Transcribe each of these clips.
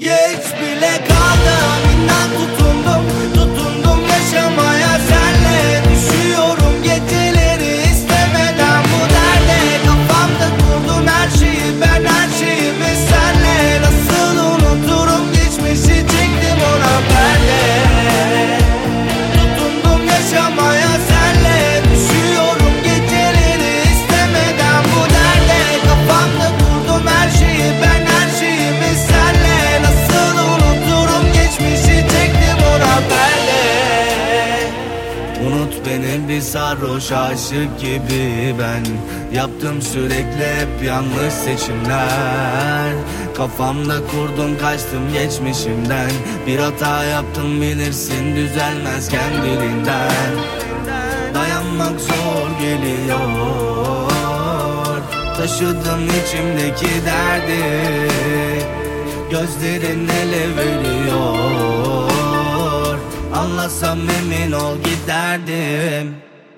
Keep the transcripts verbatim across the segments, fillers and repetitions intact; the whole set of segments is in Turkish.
Geç bile kaldım, inan tutundum, tutundum yaşamaya senle. Düşüyorum geceleri istemeden bu derde. Kafamda kurdum her şeyi, ben her şeyimi senle. Nasıl unuturum geçmişi, çektim ona perde. Tutundum yaşamaya senle. Düşüyorum geceleri istemeden bu derde. Kafamda kurdum her şeyi, ben her şeyimi senle. Unut beni bir sarhoş aşık gibi ben. Yaptım sürekli hep yanlış seçimler. Kafamda kurdum kaçtım geçmişimden. Bir hata yaptım bilirsin, düzelmez kendiliğinden. Dayanmak zor geliyor, taşıdım içimdeki derdi. Gözlerin ele veriyor, anlasam emin ol giderdim.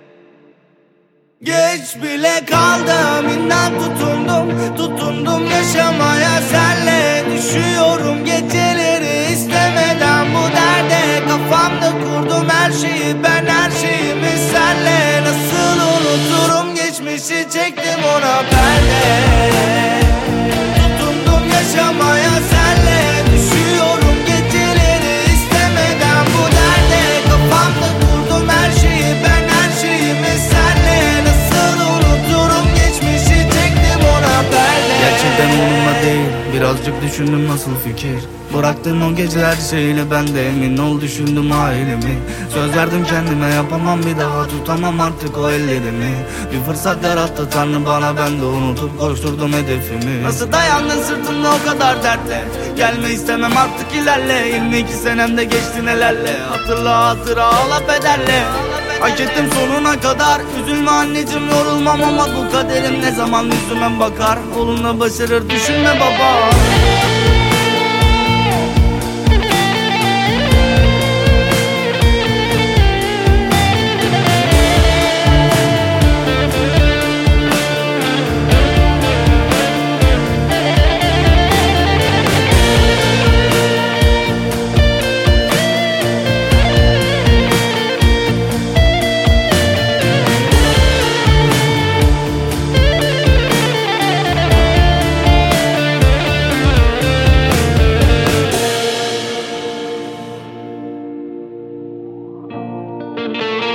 Geç bile kaldım, inan tutundum, tutundum yaşamaya senle. Düşüyorum geceleri istemeden bu derde. Kafamda kurdum her şeyi, ben her şeyimi senle. Nasıl unuturum geçmişi, çektim ona perde. Tutundum yaşamaya senle. Düşüyorum geceleri istemeden bu derde. Kafamda kurdum her şeyi, ben her şeyimi senle. Nasıl unuturum geçmişi, çektim ona perde. Gerçekten umurumda değil, birazcık düşündüm nasıl fikir. Bıraktın o gece her şeyle, ben de emin ol düşündüm ailemi. Söz verdim kendime, yapamam bir daha, tutamam artık o ellerimi. Bir fırsat yarattı Tanrı bana, ben de unutup koşturdum hedefimi. Nasıl dayandın sırtımda o kadar dertle, gelme istemem artık ilerle. yirmi iki senemde geçti nelerle, hatırla hatıra ağla bedelle. Hak ettim sonuna kadar, üzülme anneciğim yorulmam ama bu kaderim ne zaman yüzüme bakar. Oğlunla başarır düşünme baba. Thank you.